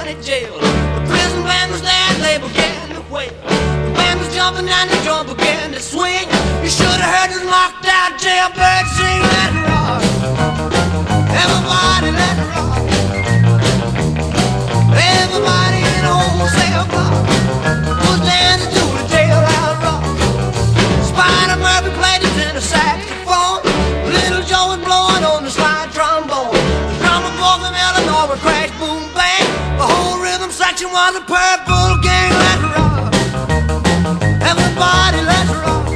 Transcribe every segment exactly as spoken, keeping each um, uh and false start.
county jail. The prison band was there, they began to wail. The band was jumping and the drum began to swing. You should have heard the knocked out jailbird sing. Let it rock, everybody let it rock. Everybody in the whole cell block was dancing to the jailhouse rock. Spider Murphy played the tenor saxophone. Little Joe was blowing on the slide trombone. The drummer boy from Illinois would crash, boom, bang. The whole rhythm section was a purple gang. Let's rock, everybody, let's rock.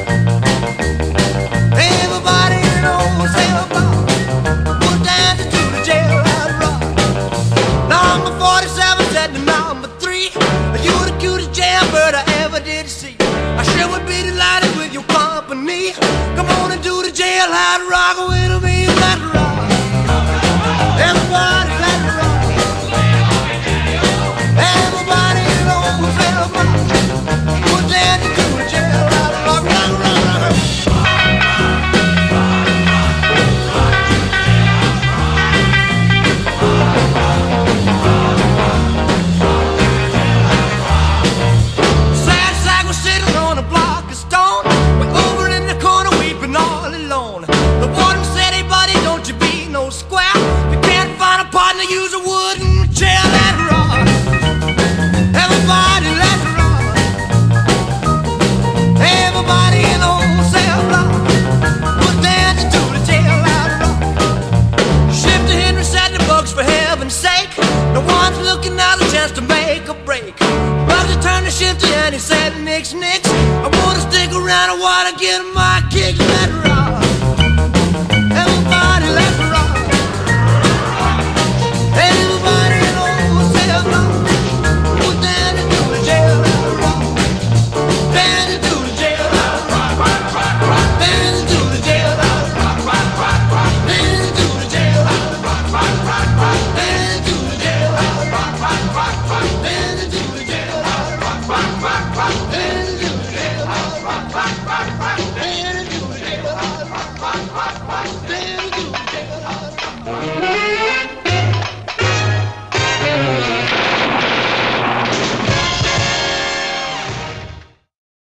Everybody in the whole cell block was dancing to the jailhouse rock. Number forty-seven said to number three, "You're the cutest jailbird I ever did see. I sure would be delighted with your company. Come on and do the jailhouse rock with me. Let's rock, everybody, let's rock. Everybody in the whole cell block was dancing to the jailhouse rock. Rock, rock, rock. Sad sack was sitting on a block of stone. We're over in the corner weeping all alone. The warden said, "Hey buddy, don't you be no square. If you can't find a partner, use a wooden chair." Let's rock, everybody, let's rock. Everybody in the whole cell block was dancing to the jailhouse rock. Shifter Henry said the bugs, for heaven's sake, no one's looking out a chance to make a break. Bugsy turned to Shifter and he said, "Nix, nix, I wanna stick around, I wanna get my kicks back."